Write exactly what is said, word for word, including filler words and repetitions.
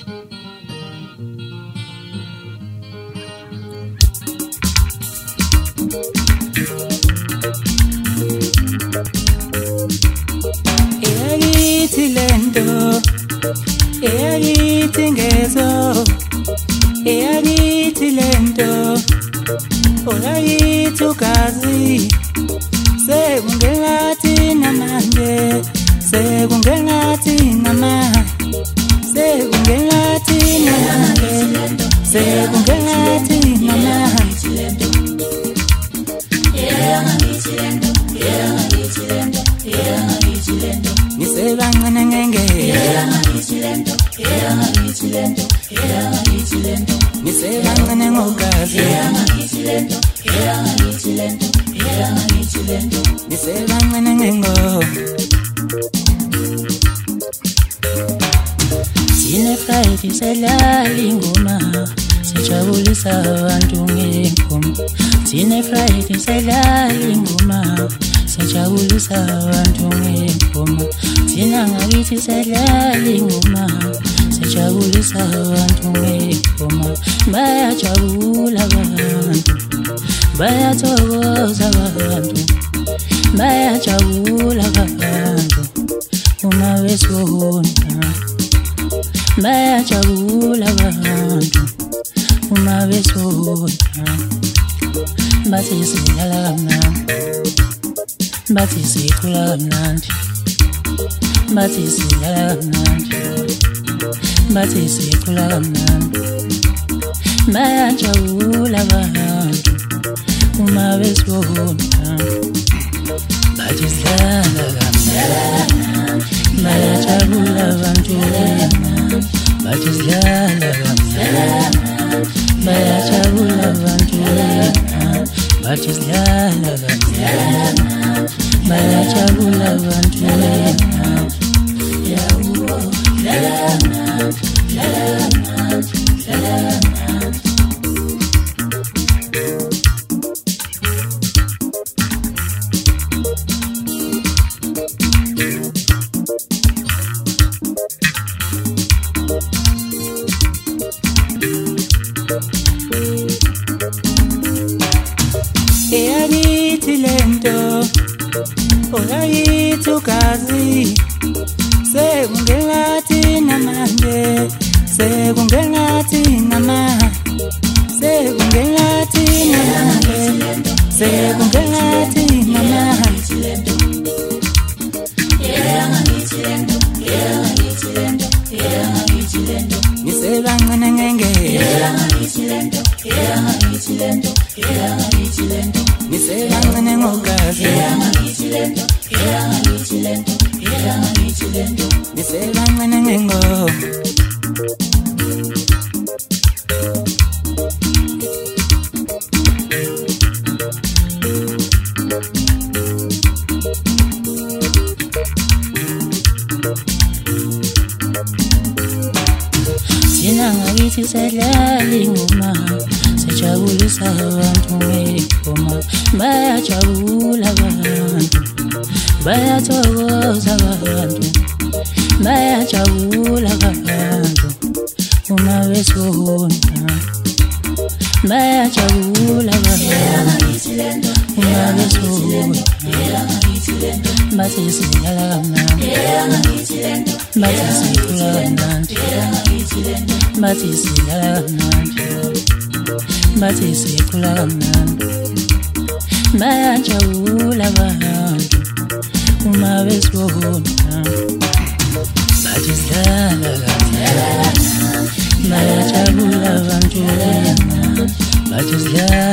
Eyagithi ngezo, eyagithi lento, olayithi ugazi, sekungengathi namanje, sekungengathi namanje, sekungengathi namanje, sekungengathi namanje. Eyangithi lento, eyangithi lento, eyangithi lento, nisebancane ngenge. Eyangithi lento, eyangithi lento, eyangithi lento, nisebancane ngogazi. Eyangithi lento, eyangithi lento, eyangithi lento, nisebancane ngengo. Sine Friday selala ingoma, sijabulisa abantu ngengoma. Sine Friday selala ingoma, sijabulisa abantu ngengoma. Sina ngakithi selala ingoma, sijabulisa abantu ngengoma. Bayajabula abantu, bayathokoza abantu, bayajabula abantu uma besona. Bayajabula abantu uma besona. Bathi sidlala kamnandi, bathi sikhula kamnandi, bathi sidlala kamnandi, bathi sikhula kamnandi. Bayajabula abantu uma besona. Bathi sidlala kamnandi, bayajabula abantu. Bathi sidlala kamnandi, bayajabula abantu. Bathi sidlala kamnandi, bayajabula abantu. Yawo, dlala kamnandi, dlala kamnandi, dlala kamnandi. Eyagithi lento, olayithi ugazi, sekungengathi namanje, sekungengathi namanje, sekungengathi namanje, sekungengathi namanje. Eyangithi lento, eyangithi lento, eyangithi lento, nisebancane ngenge. Eyangithi lento, eyangithi lento, eyangithi lento, nisebancane ngogazi. Eyangithi lento, eyangithi lento, eyangithi lento, nisebancane ngengo. Sina ngakithi selala ingoma, sijabulisa abantu ngengoma. Bayajabula abantu, bayathokoza abantu, bayajabula abantu uma besona. Bayajabula abantu uma besona. Bathi sidlala kamnandi, bathi sikhula kamnandi, bathi sidlala kamnandi, bathi sikhula kamnandi. Bayajabula abantu uma besona. Bathi sidlala kamnandi, bayajabula abantu. Bathi sidlala